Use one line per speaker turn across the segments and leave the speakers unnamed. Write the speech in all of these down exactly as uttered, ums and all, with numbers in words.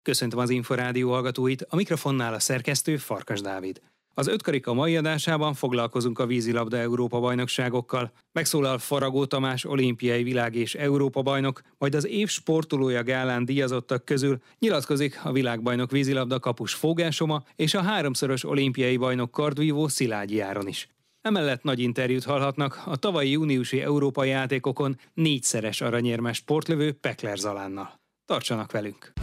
Köszöntöm az Inforádió hallgatóit, a mikrofonnál a szerkesztő Farkas Dávid. Az ötkarika mai adásában foglalkozunk a vízilabda Európa-bajnokságokkal. Megszólal Faragó Tamás olimpiai világ- és Európa-bajnok, majd az év sportolója gálán díjazottak közül nyilatkozik a világbajnok vízilabda kapus Fogásoma és a háromszoros olimpiai bajnok kardvívó Szilágyi Áron is. Emellett nagy interjút hallhatnak a tavalyi júniusi Európai játékokon négyszeres aranyérmes sportlövő Pekler Zalánnal. Tartsanak velünk!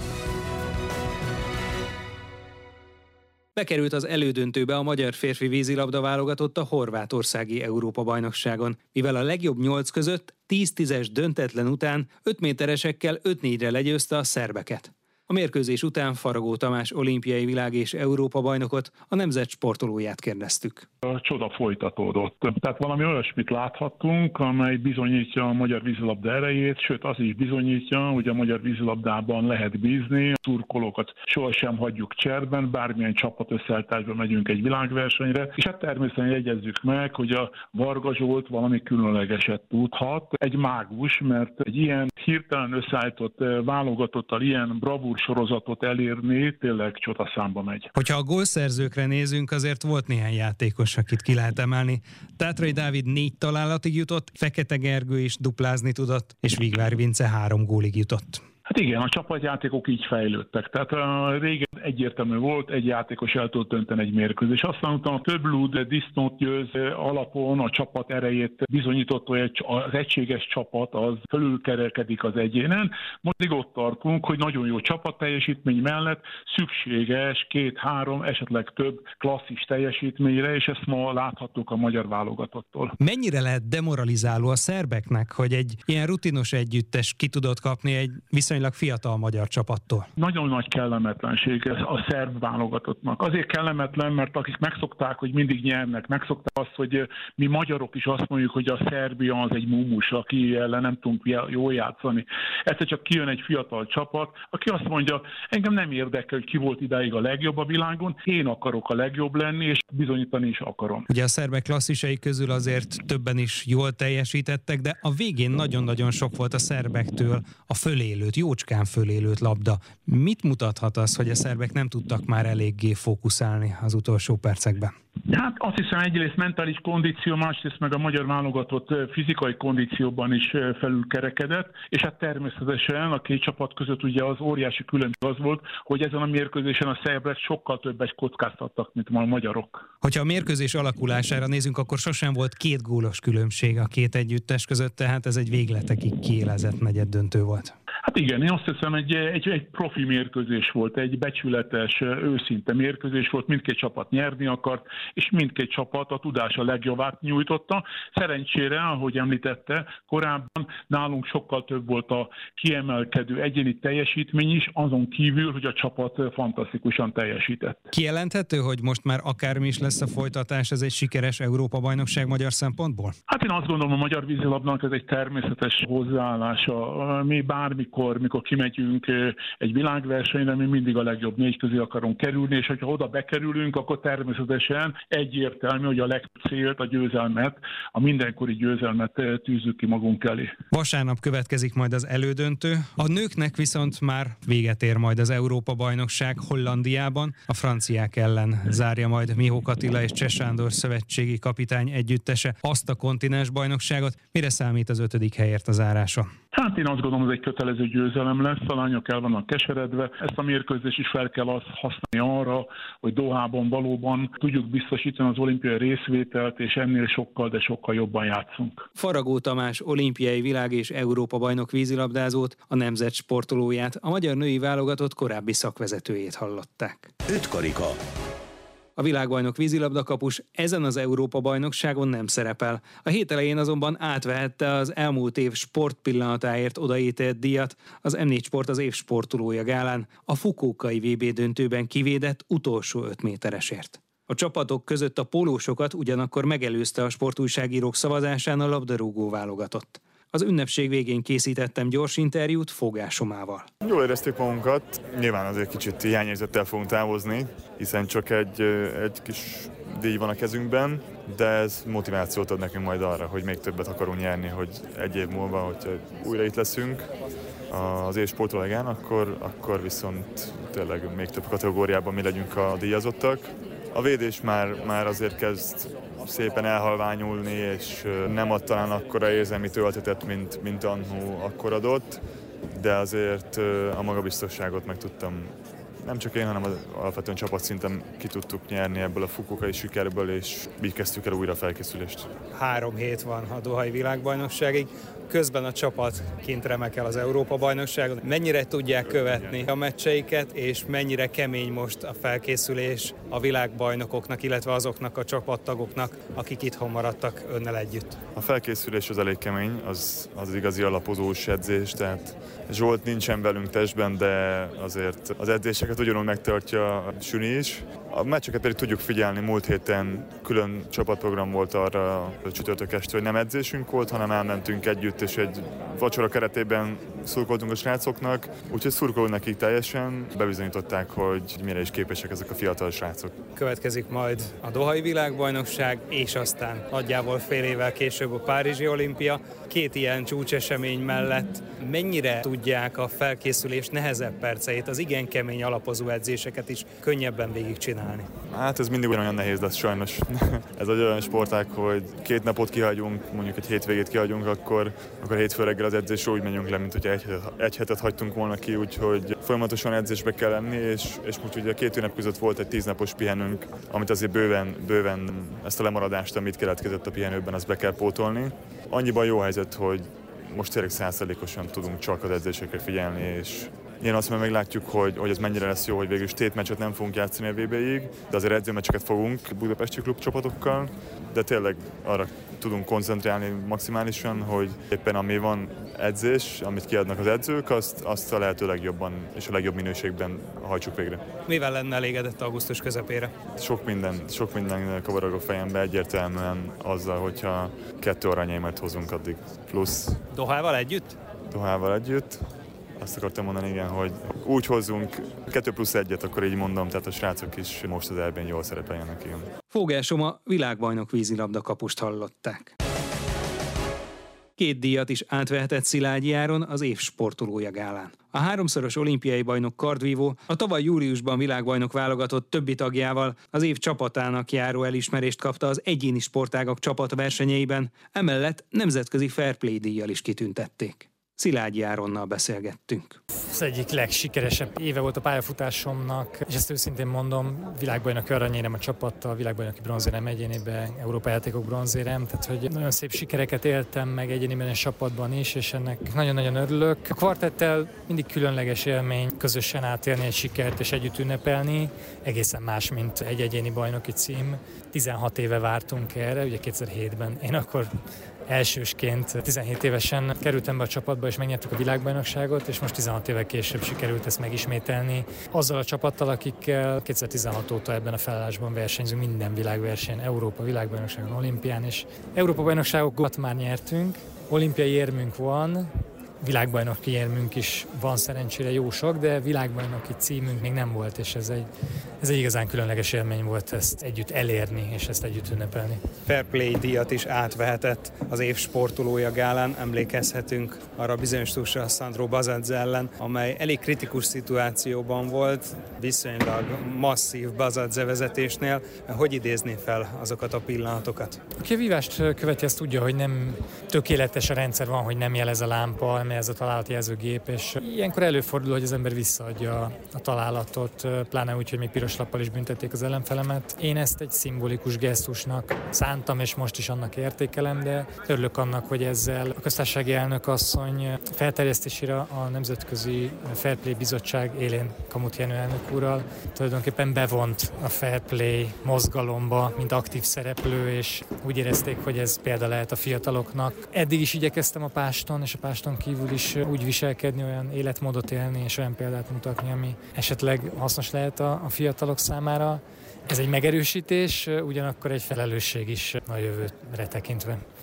Bekerült az elődöntőbe a magyar férfi vízilabda válogatott a horvátországi Európa-bajnokságon, mivel a legjobb nyolc között tíz tízes döntetlen után öt méteresekkel öt négyre legyőzte a szerbeket. A mérkőzés után Faragó Tamás olimpiai világ- és Európa-bajnokot, a nemzet sportolóját kérdeztük.
A csoda folytatódott. Tehát valami olyasmit láthattunk, amely bizonyítja a magyar vízilabda erejét, sőt az is bizonyítja, hogy a magyar vízilabdában lehet bízni. A szurkolókat sohasem hagyjuk cserben, bármilyen csapat összeállításban megyünk egy világversenyre, és hát természetesen jegyezzük meg, hogy a Varga Zsolt valami különlegeset tudhat. Egy mágus, mert egy ilyen hirtelen összeállított válogatottal ilyen bravúr sorozatot elérni tényleg csodaszámba megy.
Hogyha a gólszerzőkre nézünk, azért volt néhány játékos, akit ki lehet emelni. Tátrai Dávid négy találatig jutott, Fekete Gergő is duplázni tudott, és Vigvár Vince három gólig jutott.
Hát igen, a csapatjátékok így fejlődtek. Tehát uh, régen egyértelmű volt, egy játékos el tud dönteni egy mérkőzés. Aztán utána több lúd, disznót győz alapon a csapat erejét bizonyított, hogy az egységes csapat az fölülkerekedik az egyénen. Most ott tartunk, hogy nagyon jó csapatteljesítmény mellett szükséges két-három, esetleg több klasszis teljesítményre, és ezt ma láthattuk a magyar válogatottól.
Mennyire lehet demoralizáló a szerbeknek, hogy egy ilyen rutinos együttes ki tudott kapni egy viszonylag fiatal magyar csapattól?
Nagyon nagy kellemetlenség ez a szerb válogatottnak. Azért kellemetlen, mert akik megszokták, hogy mindig nyernek, megszokták azt, hogy mi magyarok is azt mondjuk, hogy a Szerbia az egy mumus, aki ellen nem tudunk jól játszani. Egyszer csak kijön egy fiatal csapat, aki azt mondja, engem nem érdekel, hogy ki volt idáig a legjobb a világon, én akarok a legjobb lenni, és bizonyítani is akarom.
Ugye a szerbek klasszisai közül azért többen is jól teljesítettek, de a végén nagyon-nagyon sok volt a szerbektől a fölélőt, jócskán fölélőt labda. Mit mutathat az, hogy a szerbek nem tudtak már eléggé fókuszálni az utolsó percekben?
Hát azt hiszem egyrészt mentális kondíció, másrészt meg a magyar válogatott fizikai kondícióban is felülkerekedett, és hát természetesen a két csapat között ugye az óriási különbség az volt, hogy ezen a mérkőzésen a szerbek sokkal többet kockáztattak, mint a magyarok.
Hogyha a mérkőzés alakulására nézünk, akkor sosem volt két gólos különbség a két együttes között, tehát ez egy végletekig kiélezett negyeddöntő volt.
Hát igen, én azt hiszem, egy, egy, egy profi mérkőzés volt, egy becsületes, őszinte mérkőzés volt, mindkét csapat nyerni akart, és mindkét csapat a tudása legjobbát nyújtotta. Szerencsére, ahogy említette, korábban nálunk sokkal több volt a kiemelkedő egyéni teljesítmény is, azon kívül, hogy a csapat fantasztikusan teljesített.
Kijelenthető, hogy most már akármi is lesz a folytatás, ez egy sikeres Európa-bajnokság magyar szempontból?
Hát én azt gondolom, a magyar vízilabdának ez egy természetes hozzáállása. Mi bármikor, mikor kimegyünk egy világversenyre, mi mindig a legjobb négy közé akarunk kerülni, és hogyha oda bekerülünk, akkor természetesen egyértelmű, hogy a legcélt, a győzelmet, a mindenkori győzelmet tűzzük ki magunk elé.
Vasárnap következik majd az elődöntő. A nőknek viszont már véget ér majd az Európa-bajnokság Hollandiában. A franciák ellen zárja majd Mihók Attila és Cseh Sándor szövetségi kapitány együttese azt a kontinens bajnokságot. Mire számít az ötödik helyért a zárása?
Hát én azt gondolom, hogy ez egy kötelező győzelem lesz, a lányok el vannak keseredve. Ezt a mérkőzést is fel kell azt használni arra, hogy Dohában valóban tudjuk biztosítani az olimpiai részvételt, és ennél sokkal, de sokkal jobban játszunk. Faragó
Tamás olimpiai világ- és Európa-bajnok vízilabdázót, a nemzet sportolóját, a magyar női válogatott korábbi szakvezetőjét hallották.
Ötkarika.
A világbajnok vízilabdakapus ezen az Európa-bajnokságon nem szerepel. A hét elején azonban átvehette az elmúlt év sportpillanatáért odaítélt díjat, az em négy Sport az év sportolója gálán, a Fukuokai vé bé döntőben kivédett utolsó öt méteresért. A csapatok között a pólósokat ugyanakkor megelőzte a sportújságírók szavazásán a labdarúgó válogatott. Az ünnepség végén készítettem gyors interjút Fogásomával.
Jól éreztük magunkat, nyilván azért kicsit hiányérzettel fogunk távozni, hiszen csak egy, egy kis díj van a kezünkben, de ez motivációt ad nekünk majd arra, hogy még többet akarunk nyerni, hogy egy év múlva, hogyha újra itt leszünk, az év sportolóján, akkor, akkor viszont tényleg még több kategóriában mi legyünk a díjazottak. A védés már, már azért kezd szépen elhalványulni, és nem ad talán akkora érzelmi töltetet, mint, mint annó akkor adott, de azért a magabiztosságot meg tudtam, nem csak én, hanem az alapvetően csapatszinten ki tudtuk nyerni ebből a Fukuokai sikerből, és így kezdtük el újra a felkészülést.
Három hét van a dohai világbajnokságig, közben a csapat kint remekel az Európa-bajnokságon. Mennyire tudják követni a meccseiket, és mennyire kemény most a felkészülés a világbajnokoknak, illetve azoknak a csapattagoknak, akik itthon maradtak önnel együtt?
A felkészülés az elég kemény, az, az igazi alapozós edzés, tehát Zsolt nincsen velünk testben, de azért az edzéseket ugyanúgy megtartja a Süni is. A meccseket pedig tudjuk figyelni, múlt héten külön csapatprogram volt arra a csütörtök este, hogy nem edzésünk volt, hanem elmentünk együtt, és egy vacsora keretében szurkoltunk a srácoknak, úgyhogy szurkolunk nekik teljesen, bebizonyították, hogy mire is képesek ezek a fiatal srácok.
Következik majd a dohai világbajnokság, és aztán nagyjából fél évvel később a párizsi olimpia. Két ilyen csúcsesemény mellett mennyire tudják a felkészülés nehezebb perceit, az igen kemény alapozó edzéseket is könnyebben végigcsinálni?
Hát ez mindig olyan nehéz lesz sajnos. Ez egy olyan sportág, hogy két napot kihagyunk, mondjuk egy hétvégét kihagyunk, akkor, akkor hétfő reggel az edzésről úgy menjünk le, mint hogy egy, egy hetet hagytunk volna ki, úgyhogy folyamatosan edzésbe kell lenni, és, és most ugye a két ünnep között volt egy tíznapos pihenőnk, amit azért bőven, bőven ezt a lemaradást, amit keletkezett a pihenőben, azt be kell pótolni. Annyiban jó helyzet, hogy most tényleg százszerzalékosan tudunk csak az edzésekre figyelni, és én azt már meglátjuk, hogy, hogy ez mennyire lesz jó, hogy végül is tétmeccset nem fogunk játszani a vé bé-ig, de azért edzőmeccseket fogunk budapesti klubcsapatokkal, de tényleg arra tudunk koncentrálni maximálisan, hogy éppen ami van edzés, amit kiadnak az edzők, azt, azt a lehető legjobban és a legjobb minőségben hajtsuk végre.
Mivel lenne elégedett augusztus közepére?
Sok minden, sok minden kavarog a fejembe, egyértelműen azzal, hogyha kettő aranyérmet hozunk addig. Plusz.
Dohával együtt?
Dohával együtt. Azt akartam mondani, igen, hogy úgy hozzunk kettő plusz egyet, akkor így mondom, tehát a srácok is most az elben jól szerepeljenek, igen.
Fogel Soma vílágbajnok vízilabda kapust hallották. Két díjat is átvehetett Szilágyi Áron az év sportolója gálán. A háromszoros olimpiai bajnok kardvívó a tavaly júliusban világbajnok válogatott többi tagjával az év csapatának járó elismerést kapta az egyéni sportágak csapatversenyeiben, emellett nemzetközi fair play díjjal is kitüntették. Szilágyi Áronnal beszélgettünk.
Az egyik legsikeresebb éve volt a pályafutásomnak, és ezt őszintén mondom, világbajnoki aranyérem a csapattal, világbajnoki bronzérem egyéniben, Európa játékok bronzérem, tehát hogy nagyon szép sikereket éltem meg egyéniben és csapatban is, és ennek nagyon-nagyon örülök. A kvartettel mindig különleges élmény közösen átélni egy sikert és együtt ünnepelni, egészen más, mint egy egyéni bajnoki cím. tizenhat éve vártunk erre, ugye kétezer-hétben én akkor elsősként tizenhét évesen kerültem be a csapatba, és megnyertük a világbajnokságot, és most tizenhat évvel később sikerült ezt megismételni. Azzal a csapattal, akikkel kétezer-tizenhat óta ebben a felállásban versenyzünk, minden világversenyen, Európa világbajnokságon, olimpián, és Európa bajnokságokat már nyertünk, olimpiai érmünk van, világbajnoki érmünk is van szerencsére jó sok, de világbajnoki címünk még nem volt, és ez egy, ez egy igazán különleges élmény volt ezt együtt elérni, és ezt együtt ünnepelni.
Fair Play díjat is átvehetett az év sportolója gálán, emlékezhetünk arra bizonyos túlsra Sandro Bazadze ellen, amely elég kritikus szituációban volt, viszonylag masszív Bazadze vezetésnél. Hogy idézni fel azokat a pillanatokat?
Aki a vívást követi, azt tudja, hogy nem tökéletes a rendszer, van, hogy nem jelez a lámpa, ez a találatjelzőgép, és ilyenkor előfordul, hogy az ember visszaadja a találatot, pláne úgy, hogy még piros lappal is büntették az ellenfelemet. Én ezt egy szimbolikus gesztusnak szántam, és most is annak értékelem, de örülök annak, hogy ezzel a köztársasági elnök asszony felterjesztésére a Nemzetközi Fair Play Bizottság élén Kamuth Jenő elnök úrral tulajdonképpen bevont a Fair Play mozgalomba, mint aktív szereplő, és úgy érezték, hogy ez példa lehet a fiataloknak. Eddig is igyekeztem a páston, és a páston kívül is úgy viselkedni, olyan életmódot élni, és olyan példát mutatni, ami esetleg hasznos lehet a, a fiatalok számára. Ez egy megerősítés, ugyanakkor egy felelősség is a jövőre tekintve.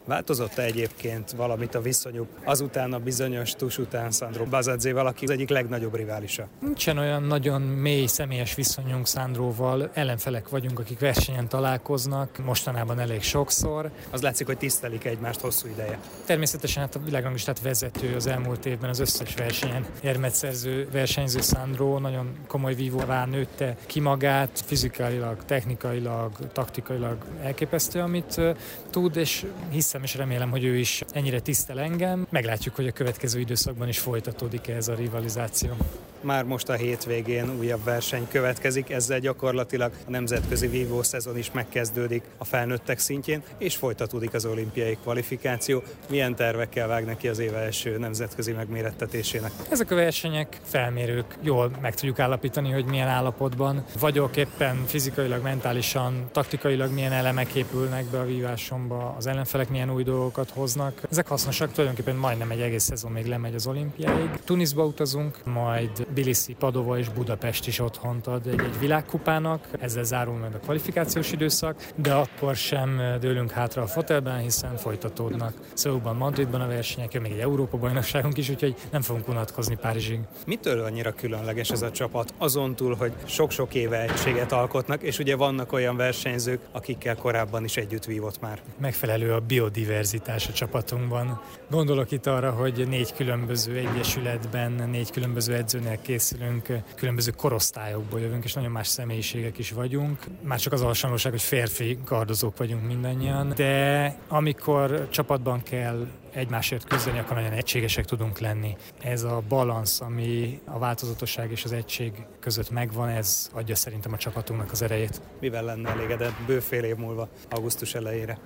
Változott-e egyébként valamit a viszonyuk azután a bizonyos tus után Sandro Bazadzéval, aki az egyik legnagyobb riválisa?
Nincsen olyan nagyon mély személyes viszonyunk Sandroval, ellenfelek vagyunk, akik versenyen találkoznak, mostanában elég sokszor.
Az látszik, hogy tisztelik egymást hosszú ideje.
Természetesen hát a világranglistát vezető az elmúlt évben az összes versenyen érmet szerző versenyző Sandro, nagyon komoly vívóvá nőtte ki magát, fizikailag, technikailag, taktikailag elképesztő, amit uh, tud, és hiszem és remélem, hogy ő is ennyire tisztel engem. Meglátjuk, hogy a következő időszakban is folytatódik ez a rivalizáció.
Már most a hétvégén újabb verseny következik, ezzel gyakorlatilag a nemzetközi vívó szezon is megkezdődik a felnőttek szintjén, és folytatódik az olimpiai kvalifikáció. Milyen tervekkel vág neki az év első nemzetközi megmérettetésének?
Ezek a versenyek felmérők, jól meg tudjuk állapítani, hogy milyen állapotban vagyok éppen fizikailag, mentálisan, taktikailag milyen elemek épülnek be a vívásomba, az ellenfelek milyen új dolgokat hoznak. Ezek hasznosak, tulajdonképpen majdnem egy egész szezon még lemegy az olimpiáig. Tunisba utazunk, majd Tbilisi, Padova és Budapest is otthont ad egy, egy világkupának, ezzel zárul meg a kvalifikációs időszak, de akkor sem dőlünk hátra a fotelben, hiszen folytatódnak Szóban, Madridban a versenyek, jön még egy Európa-bajnokságunk is, úgyhogy nem fogunk unatkozni Párizsig.
Mitől annyira különleges ez a csapat? Azon túl, hogy sok-sok éve egységet alkotnak, és ugye vannak olyan versenyzők, akikkel korábban is együtt vívott már.
Megfelelő a biodiverzitás a csapatunkban. Gondolok itt arra, hogy négy különböző egyesületben, négy különböző edzőnél készülünk, különböző korosztályokból jövünk, és nagyon más személyiségek is vagyunk. Már csak az a hasonlóság, hogy férfi kardozók vagyunk mindannyian, de amikor csapatban kell egymásért küzdeni, akkor nagyon egységesek tudunk lenni. Ez a balansz, ami a változatosság és az egység között megvan, ez adja szerintem a csapatunknak az erejét.
Mivel lenne elégedett bő fél év múlva, augusztus elejére?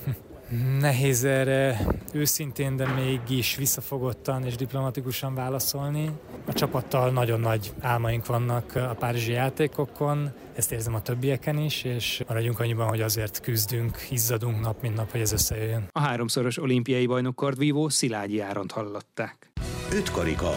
Nehéz erre őszintén, de mégis visszafogottan és diplomatikusan válaszolni. A csapattal nagyon nagy álmaink vannak a párizsi játékokon, ezt érzem a többieken is, és maradjunk annyiban, hogy azért küzdünk, izzadunk nap mint nap, hogy ez összejöjjön.
A háromszoros olimpiai bajnok kardvívó Szilágyi Áront hallották.
Ötkarika.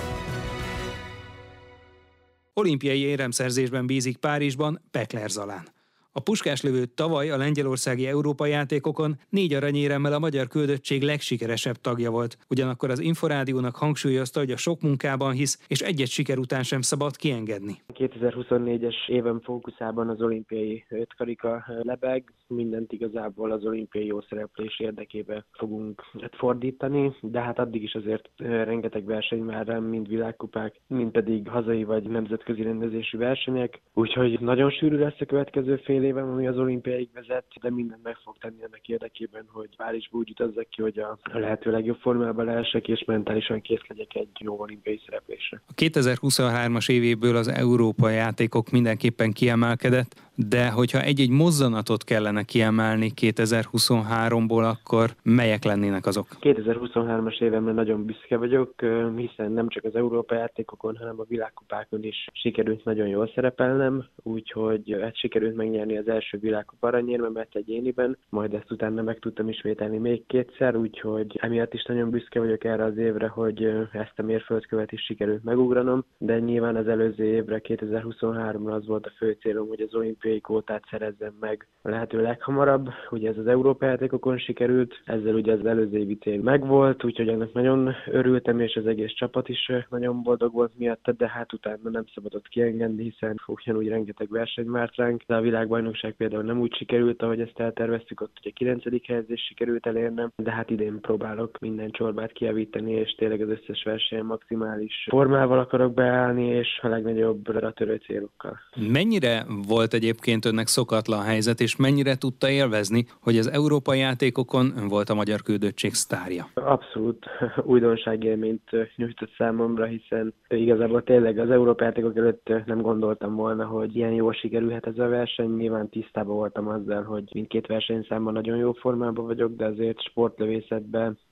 Olimpiai éremszerzésben bízik Párizsban Pekler Zalán. A puskáslövő tavaly a lengyelországi Európa-játékokon négy aranyéremmel a magyar küldöttség legsikeresebb tagja volt. Ugyanakkor az Inforádiónak hangsúlyozta, hogy a sok munkában hisz, és egy-egy siker után sem szabad kiengedni.
kétezer-huszonnégyes éven fókuszában az olimpiai ötkarika lebeg, mindent igazából az olimpiai jó szereplés érdekében fogunk fordítani, de hát addig is azért rengeteg verseny már rám, mind világkupák, mind pedig hazai vagy nemzetközi rendezésű versenyek, úgyhogy nagyon sűrű lesz a következő fél évem, ami az olimpiáig vezet, de mindent meg fog tenni ennek érdekében, hogy Párizsba úgy utazzak ki, hogy a lehető legjobb formában lehessek, és mentálisan kész legyek egy jó olimpiai szereplésre.
A kétezer-huszonhármas évéből az Európai játékok mindenképpen kiemelkedett, de hogyha egy-egy mozzanatot kellene kiemelni kétezer-huszonháromból, akkor melyek lennének azok?
kétezer-huszonhármas évemre nagyon büszke vagyok, hiszen nem csak az Európai játékokon, hanem a világkupákon is sikerült nagyon jól szerepelnem, úgyhogy ezt sikerült megnyerni az első világkupa aranyérmemet egyéniben, majd ezt utána meg tudtam ismételni még kétszer, úgyhogy emiatt is nagyon büszke vagyok erre az évre, hogy ezt a mérföldkövet is sikerült megugranom, de nyilván az előző évre, kétezer-huszonháromra az volt a fő célom, hogy az olimpiai kvótát szerezzem meg a lehető leghamarabb. Ugye ez az Európa játékokon sikerült, ezzel ugye az előző évi cél megvolt, úgyhogy ennek nagyon örültem, és az egész csapat is nagyon boldog volt miatt, de hát utána nem szabadott kiengedni, hiszen ugyanúgy rengeteg verseny várt ránk, de a világbajnokság például nem úgy sikerült, ahogy ezt elterveztük, ott ugye kilencedik helyezést sikerült elérnem, de hát idén próbálok minden csorbát kijavítani, és tényleg az összes versenyen maximális formával akarok beállni, és a legnagyobbra törő célokkal.
Mennyire volt egyébként önnek szokatlan helyzet, és mennyire tudta élvezni, hogy az Európai játékokon ön volt a magyar küldöttség sztárja?
Abszolút újdonságélményt nyújtott számomra, hiszen igazából tényleg az Európai játékok előtt nem gondoltam volna, hogy ilyen jól sikerülhet ez a verseny. Nyilván tisztában voltam azzal, hogy mindkét versenyszámban nagyon jó formában vagyok, de azért sportlövészetben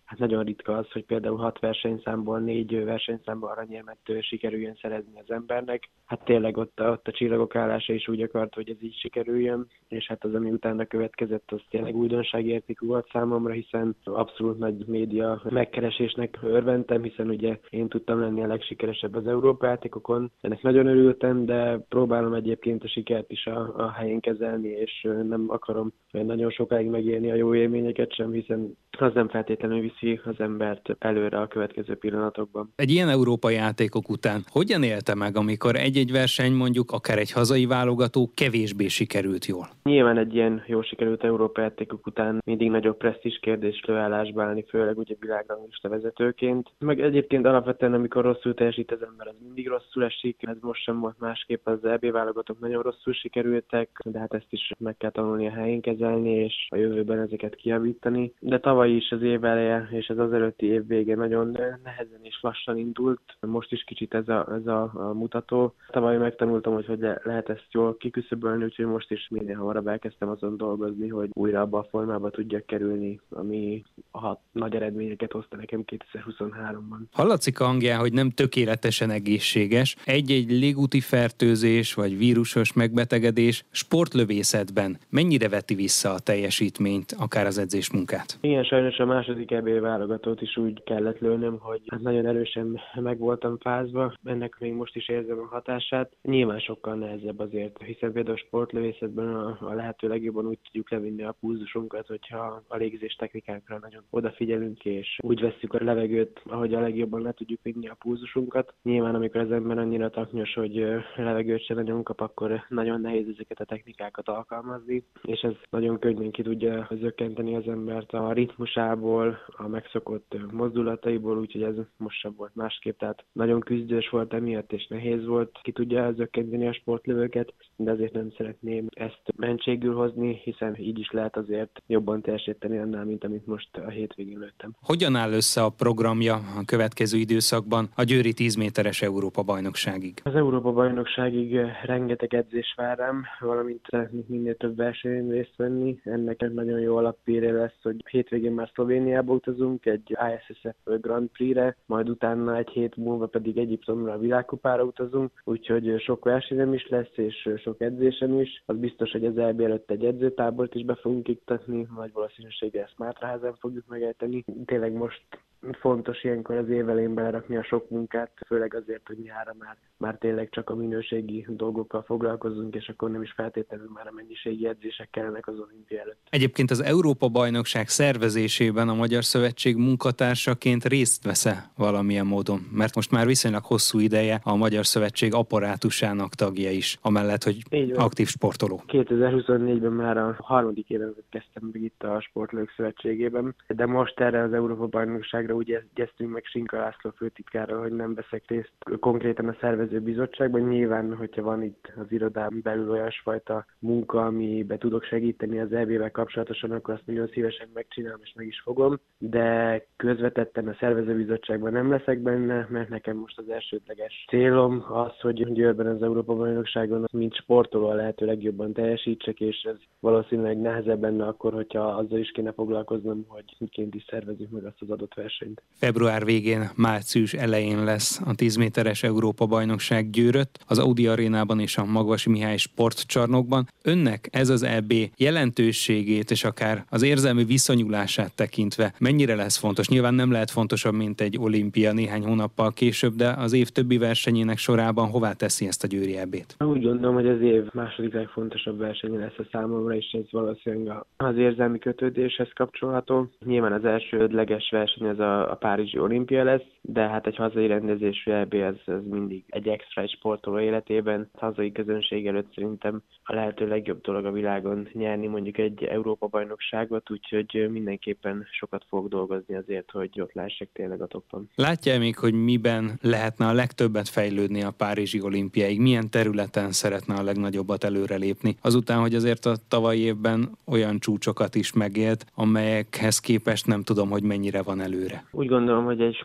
hát nagyon ritka az, hogy például hat versenyszámból négy versenyszámból aranyérmet sikerüljön szerezni az embernek. Hát tényleg ott a, ott a csillagok állása is úgy akart, hogy ez így sikerüljön, és hát az, ami utána következett, az tényleg újdonságértékű volt számomra, hiszen abszolút nagy média megkeresésnek örventem, hiszen ugye én tudtam lenni a legsikeresebb az Európa-játékokon. Ennek nagyon örültem, de próbálom egyébként a sikert is a, a helyén kezelni, és nem akarom nagyon sokáig megélni a jó élményeket sem, hiszen az nem feltétlenül viszi az embert előre a következő pillanatokban.
Egy ilyen európai játékok után hogyan élte meg, amikor egy-egy verseny, mondjuk akár egy hazai válogató kevésbé sikerült jól?
Nyilván egy ilyen jól sikerült Európa játékok után mindig nagyobb presztízs kérdés lőállásba állni, főleg ugye világranglista vezetőként. Meg egyébként alapvetően, amikor rosszul teljesít az ember, az mindig rosszul esik. Ez most sem volt másképp, az é bé válogatók nagyon rosszul sikerültek, de hát ezt is meg kell tanulni a helyén kezelni, és a jövőben ezeket kijavítani. De tavaly is az év eleje és az az előtti év vége nagyon nehezen és lassan indult. Most is kicsit ez a, ez a, a mutató. Tavaly megtanultam, hogy, hogy le, lehet ezt jól kiküszöbölni, úgyhogy most is minél hamarabb elkezdtem azon dolgozni, hogy újra abba a formába tudjak kerülni, ami a nagy eredményeket hozta nekem kétezer-huszonháromban.
Hallatszik a hangján, hogy nem tökéletesen egészséges. Egy-egy légúti fertőzés vagy vírusos megbetegedés sportlövészetben mennyire veti vissza a teljesítményt, akár az edzésmunkát?
Igen, sajnos a második é bé válogatót is úgy kellett lőnöm, hogy hát nagyon erősen meg voltam fázva, ennek még most is érzem a hatását. Nyilván sokkal nehezebb azért, hiszen például a sportlövészetben a, a lehető legjobban úgy tudjuk levinni a pulzusunkat, hogyha a légzés technikánkra nagyon odafigyelünk, és úgy vesszük a levegőt, ahogy a legjobban le tudjuk vinni a pulzusunkat. Nyilván, amikor az ember annyira taknyos, hogy levegőt se nagyon kap, akkor nagyon nehéz ezeket a technikákat alkalmazni, és ez nagyon könnyen ki tudja zökkenteni az embert a ritmusából, a megszokott mozdulataiból, úgyhogy ez most sem volt másképp, tehát nagyon küzdős volt emiatt, és nehéz volt, ki tudja zökkenteni a sportlövőket, de azért nem szeretném ezt mentségül hozni, hiszen így is lehet azért jobban teljesíteni annál, mint amit most a hétvégén lőttem.
Hogyan áll össze a programja a következő időszakban a győri tíz méteres Európa-bajnokságig?
Az Európa-bajnokságig rengeteg edzés vár rám, valamint szeretnék minél több versenyen részt venni. Ennek nagyon jó alappírja lesz, hogy hétvégén már Szlovéniába utazunk, egy i es es ef Grand Prix-re, majd utána egy hét múlva pedig Egyiptomra a világkupára utazunk, úgyhogy sok versenyem is lesz, és sok edzésem is. Az biztos, hogy az é bé előtt egy edzőtábort is be fogunk iktatni, nagy valószínűséggel ezt Mátraházen fogjuk megejteni. Tényleg most fontos ilyenkor az év elején belerakni a sok munkát, főleg azért, hogy nyára már, már tényleg csak a minőségi dolgokkal foglalkozunk, és akkor nem is feltétlenül már a mennyiségi edzések kellenek az olimpia előtt.
Egyébként az Európa-bajnokság szervezésében a Magyar Szövetség munkatársaként részt vesz-e valamilyen módon? Mert most már viszonylag hosszú ideje a Magyar Szövetség apparátusának tagja is, amellett, hogy aktív sportoló.
kétezer-huszonnégyben már a harmadik éven kezdtem meg itt a Sportlők Szövetségében, de most erre az Európa-bajnokságra úgy egyeztünk meg Sinka László főtitkárral, hogy nem veszek részt konkrétan a szervezőbizottságban. Nyilván, hogyha van itt az irodán belül olyasfajta munka, amiben tudok segíteni az é bével kapcsolatosan, akkor azt nagyon szívesen megcsinálom és meg is fogom, de közvetetten a szervezőbizottságban nem leszek benne, mert nekem most az elsődleges célom az, hogy Győrben az Európa-bajnokságon mint sportoló a lehető legjobban teljesítsek, és ez valószínűleg nehezebb lenne akkor, hogyha azzal is kéne foglalkoznom, hogy miként is szervezzük meg azt az adott versenyt.
Február végén, március elején lesz a tíz méteres Európa-bajnokság Győrött, az Audi Arénában és a Magvasi Mihály sportcsarnokban. Önnek ez az é bé jelentőségét és akár az érzelmi viszonyulását tekintve mennyire lesz fontos? Nyilván nem lehet fontosabb, mint egy olimpia néhány hónappal később, de az év többi versenyének sorában hová teszi ezt a győri é bét?
Úgy gondolom, hogy az év második legfontosabb versenye lesz a számomra, és ez valószínűleg az érzelmi kötődéshez kapcsolható. Nyilván az elsődleges verseny az a, a Párizsi olimpia lesz, de hát egy hazai rendezésű é bé az, az mindig egy extra egy sportoló életében. A hazai közönség előtt szerintem a lehető legjobb dolog a világon nyerni mondjuk egy Európa-bajnokságot, úgyhogy mindenképpen sokat fogok dolgozni azért, hogy ott lássak tényleg a toppon.
Látja még, hogy miben lehetne a legtöbbet fejlődni a Párizsi olimpiáig? Milyen területen szeretne a legnagyobbat előrelépni? Azután, hogy azért a tavalyi évben olyan csúcsokat is megélt, amelyekhez képest nem tudom, hogy mennyire van előre.
Úgy gondolom, hogy egy sportoló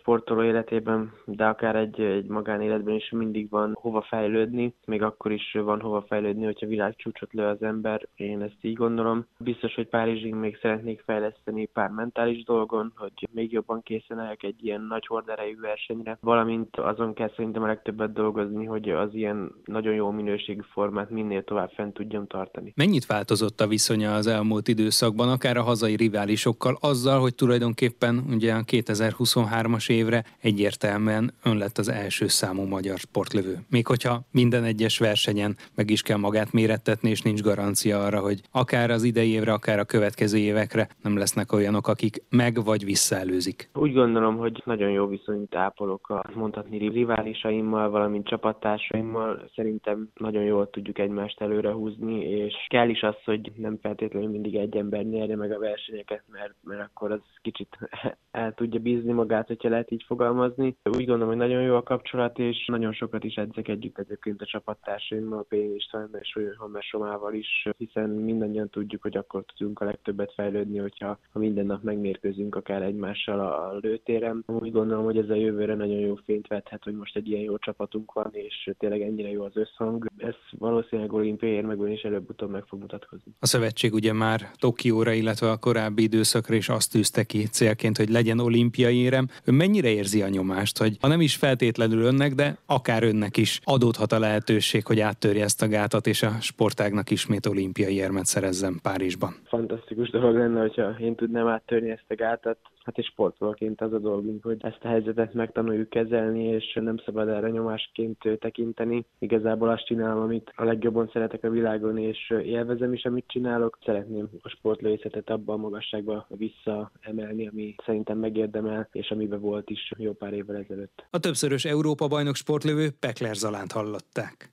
életében, de akár egy, egy magánéletben is mindig van hova fejlődni, még akkor is van hova fejlődni, hogyha világcsúcsot lő az ember. Én ezt így gondolom. Biztos, hogy Párizsig még szeretnék fejleszteni pár mentális dolgon, hogy még jobban készen álljak egy ilyen nagy horderejű versenyre, valamint azon kell szerintem a legtöbbet dolgozni, hogy az ilyen nagyon jó minőségű formát minél tovább fent tudjam tartani.
Mennyit változott a viszonya az elmúlt időszakban, akár a hazai riválisokkal, azzal, hogy tulajdonképpen ugye a kétezer-huszonhármas évre egyértelműen ön lett az első számú magyar sportlövő. Még hogyha minden egyes versenyen meg is kell magát mérettetni, és nincs garancia arra, hogy akár az idei évre, akár a következő évekre nem lesznek olyanok, akik meg vagy visszaelőzik.
Úgy gondolom, hogy nagyon jó viszonyt ápolok a mondhatni riválisaimmal, valamint csapattársaimmal. Szerintem nagyon jól tudjuk egymást előre húzni, és kell is az, hogy nem feltétlenül mindig egy ember nyerje meg a versenyeket, mert, mert akkor az kicsit el tudja bízni magát, hogyha lehet így fogalmazni. Úgy gondolom, hogy nagyon jó a kapcsolat, és nagyon sokat is edzek együtt egyébként a csapattársaimmal, Pénz Istvánnal és Hammer Somával is, hiszen mindannyian tudjuk, hogy akkor tudunk a legtöbbet fejlődni, hogyha ha minden nap megmérkőzünk akár egymással a lőtéren. Úgy gondolom, hogy ez a jövőre nagyon jó fényt vethet, hogy most egy ilyen jó csapatunk van, és tényleg ennyire jó az összhang. Ez valószínűleg olimpiai érmekben is előbb-utóbb meg fog mutatkozni.
A szövetség ugye már Tokióra, illetve a korábbi időszakra is azt tűzte ki célként, hogy legyen olimpiai érem. Ön mennyire érzi a nyomást, hogy ha nem is feltétlenül önnek, de akár önnek is adódhat a lehetőség, hogy áttörje ezt a gátat, és a sportágnak ismét olimpiai érmet szerezzen Párizsban?
Fantasztikus dolog lenne, hogyha én tudnám áttörni ezt a gátat. Hát és sportolóként az a dolgunk, hogy ezt a helyzetet megtanuljuk kezelni, és nem szabad erre nyomásként tekinteni. Igazából azt csinálom, amit a legjobban szeretek a világon, és élvezem is, amit csinálok. Szeretném a sportlövészetet abba a magasságba visszaemelni, ami szerintem megérdemel, és amiben volt is jó pár évvel ezelőtt.
A többszörös Európa-bajnok sportlövő Pekler Zalánt hallották.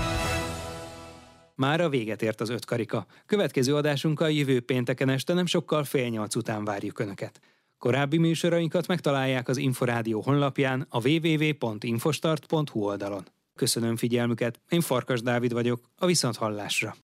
Mára véget ért az öt karika. Következő adásunkkal jövő pénteken este nem sokkal fél nyolc után várjuk Önöket. Korábbi műsorainkat megtalálják az Inforádió honlapján, a double-u double-u double-u pont infostart pont hu oldalon. Köszönöm figyelmüket, én Farkas Dávid vagyok, a viszonthallásra.